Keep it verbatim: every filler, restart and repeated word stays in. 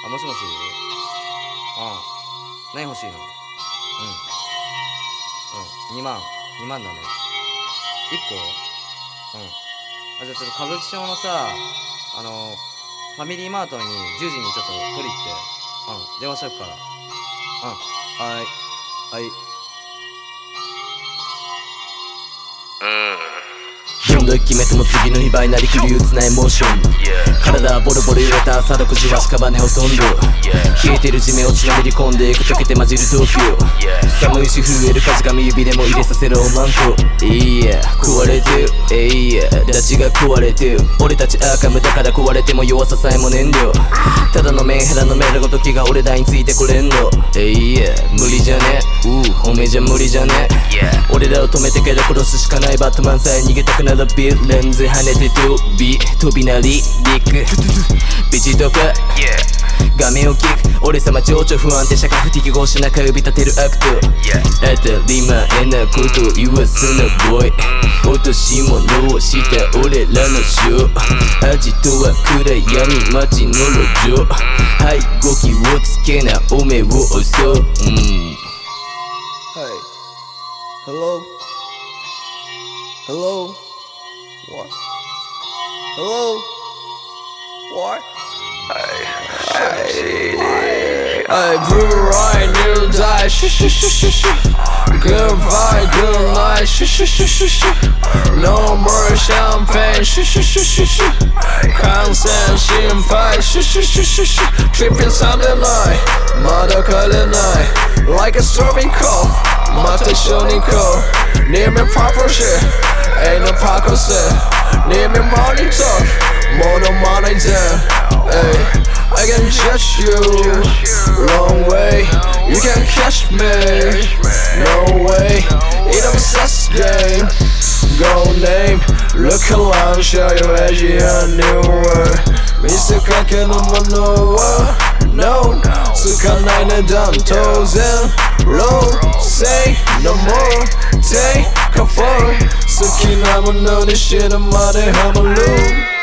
あ、もしもし。ああ、何欲しいの？うん。うん。にまん。にまんだね。いっこ？うん。あ、じゃあちょっと歌舞伎町のさ、あのー、ファミリーマートにじゅうじにちょっと取り行って。うん。電話しとくから。うん。はーい。はい。 どんどん決めても次の日倍なりくり憂鬱なエモーション、体はボロボロ揺れた朝ろくじは屍ほとんど、冷えてる地面を血のめり込んでいく溶けて混じる東京、寒いし震える風上指でも入れさせろマンコ、いいや食われてる、えいやダチが食われてる、俺たちアーカムだから壊れても弱ささえも燃料、ただのメンヘラのメラごときが俺らについてこれんの、えいや無理じゃねおめじゃ無理じゃね、俺らを止めてけど殺すしかないバットマンさえ逃げたくならビルレンズ跳ねて飛び飛びなりリックビチとファ画面をキック俺様情緒不安定社会不適合し中指立てるアクト、当たり前なこと言わすなボーイ、落とし物をした俺らのショー、アジトは暗闇街の路上、はい語気をつけなおめを襲う、うん、 Hey, hello, hello, what, hello, what? I brew right new die, shh shh shh shh shh. Good vibe, good night, shh shh shh shh shh. No more champagne, shh shh shh shh shh. Constant 心配, shh shh shh shh shh. Tripping Sunday night, まだ帰れない Like a storming cold, また一緒に行こう Need me proper shit, ain't no pocket set. Need me money talk, ものまないぜ Ay, I can judge you long way. You can't catch me. No way. In a sus game. Go name. Look around, show you edge a new word. Mister Kake no mono. No, つかない値段当然 Low, say no more. Take a fall. 好きなものに死ぬまでハマる